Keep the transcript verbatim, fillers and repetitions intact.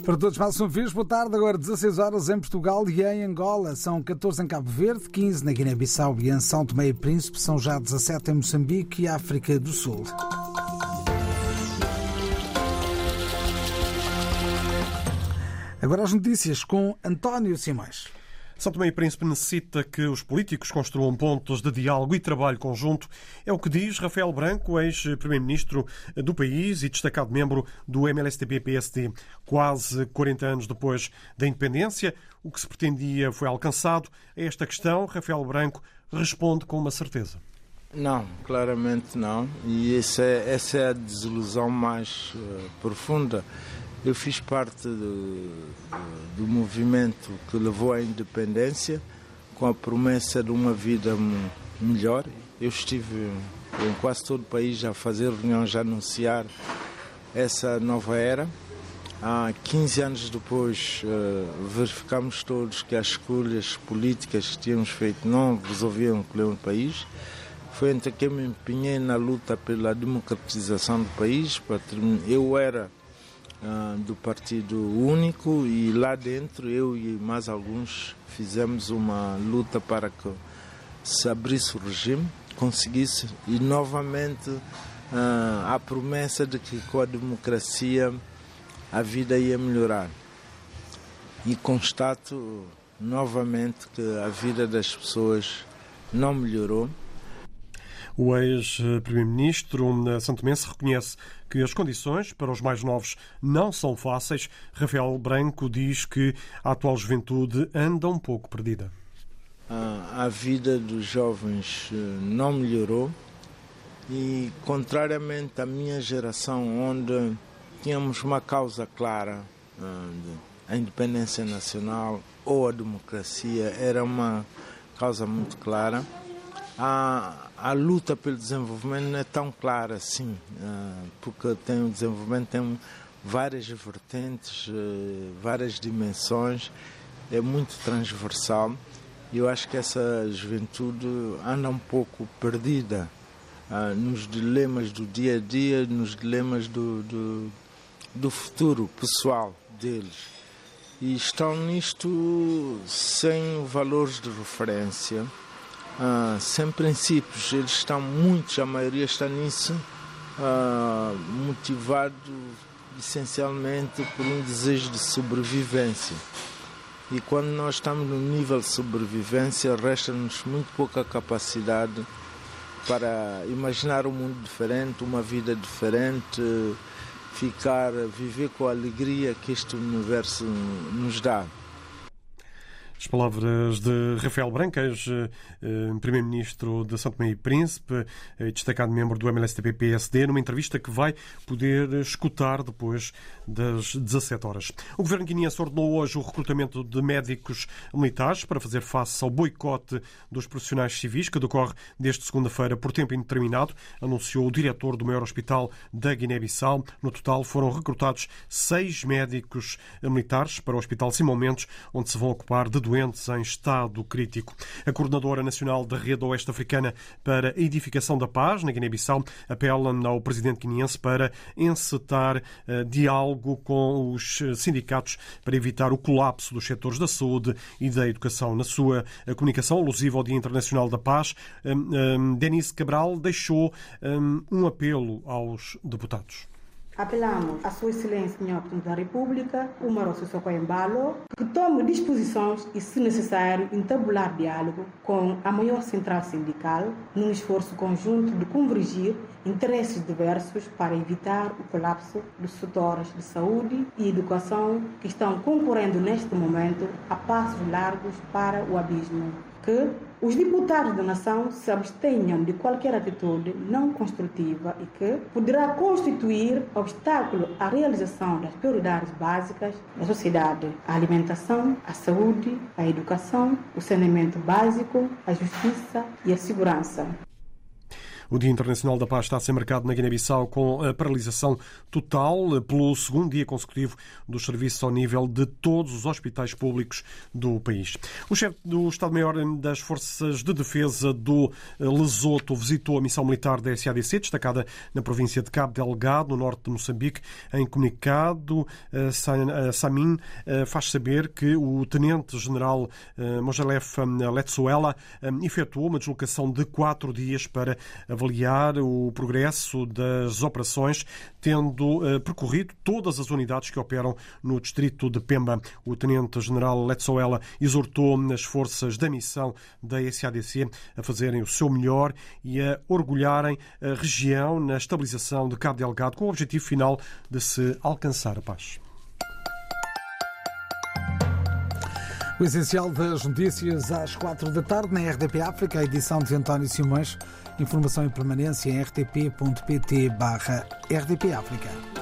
Para todos, mais uma vez, boa tarde. Agora dezasseis horas em Portugal e em Angola. São catorze em Cabo Verde, quinze na Guiné-Bissau e em São Tomé e Príncipe. São já dezassete em Moçambique e África do Sul. Agora as notícias com António Simões. São Tomé e Príncipe necessita que os políticos construam pontos de diálogo e trabalho conjunto. É o que diz Rafael Branco, ex-primeiro-ministro do país e destacado membro do M L S T P-P S D. Quase quarenta anos depois da independência, o que se pretendia foi alcançado. A esta questão, Rafael Branco responde com uma certeza. Não, claramente não. E essa é, essa é a desilusão mais uh, profunda. Eu fiz parte do, do movimento que levou à independência com a promessa de uma vida melhor. Eu estive em quase todo o país a fazer reuniões, a anunciar essa nova era. Há quinze anos depois, verificamos todos que as escolhas políticas que tínhamos feito não resolviam o problema do país. Foi então que eu me empenhei na luta pela democratização do país. Eu era do Partido Único e lá dentro eu e mais alguns fizemos uma luta para que se abrisse o regime, conseguisse e novamente a promessa de que com a democracia a vida ia melhorar. E constato novamente que a vida das pessoas não melhorou. O ex-primeiro-ministro santomense reconhece que as condições para os mais novos não são fáceis. Rafael Branco diz que a atual juventude anda um pouco perdida. A vida dos jovens não melhorou e, contrariamente à minha geração, onde tínhamos uma causa clara, a independência nacional ou a democracia, era uma causa muito clara. A, a luta pelo desenvolvimento não é tão clara assim, porque tem, o desenvolvimento tem várias vertentes, várias dimensões, é muito transversal e eu acho que essa juventude anda um pouco perdida nos dilemas do dia a dia, nos dilemas do, do, do futuro pessoal deles. E estão nisto sem valores de referência. Ah, sem princípios, eles estão muitos, a maioria está nisso, ah, motivado essencialmente por um desejo de sobrevivência. E quando nós estamos no nível de sobrevivência, resta-nos muito pouca capacidade para imaginar um mundo diferente, uma vida diferente, ficar, viver com a alegria que este universo nos dá. As palavras de Rafael Branco, ex-primeiro-ministro de São Tomé e Príncipe, destacado membro do M L S T P-P S D, numa entrevista que vai poder escutar depois das dezassete horas. O governo guineense ordenou hoje o recrutamento de médicos militares para fazer face ao boicote dos profissionais civis, que decorre desde segunda-feira por tempo indeterminado, anunciou o diretor do maior hospital da Guiné-Bissau. No total foram recrutados seis médicos militares para o Hospital Simão Mendes, onde se vão ocupar de doentes em estado crítico. A coordenadora nacional da Rede Oeste Africana para a Edificação da Paz, na Guiné-Bissau, apela ao presidente guineense para encetar uh, diálogo com os sindicatos para evitar o colapso dos setores da saúde e da educação. Na sua uh, comunicação alusiva ao Dia Internacional da Paz, um, um, Denise Cabral deixou um, um apelo aos deputados. Apelamos a Sua Excelência, Senhor Presidente da República, Umaro Sissoko Embalo, que tome disposições e, se necessário, entabular diálogo com a maior central sindical, num esforço conjunto de convergir interesses diversos para evitar o colapso dos setores de saúde e educação que estão concorrendo neste momento a passos largos para o abismo. Que os deputados da nação se abstenham de qualquer atitude não construtiva e que poderá constituir obstáculo à realização das prioridades básicas da sociedade: a alimentação, a saúde, a educação, o saneamento básico, a justiça e a segurança. O Dia Internacional da Paz está a ser marcado na Guiné-Bissau com a paralisação total pelo segundo dia consecutivo dos serviços ao nível de todos os hospitais públicos do país. O chefe do Estado-Maior das Forças de Defesa do Lesoto visitou a missão militar da S A D C, destacada na província de Cabo Delgado, no norte de Moçambique. Em comunicado, Samin faz saber que o tenente-general Mojalef Letsuela efetuou uma deslocação de quatro dias para avaliar o progresso das operações, tendo percorrido todas as unidades que operam no distrito de Pemba. O tenente-general Letsuela exortou as forças da missão da S A D C a fazerem o seu melhor e a orgulharem a região na estabilização de Cabo Delgado, com o objetivo final de se alcançar a paz. O essencial das notícias às quatro da tarde na R D P África, a edição de António Simões. Informação em permanência em r t p ponto p t barra r d p África.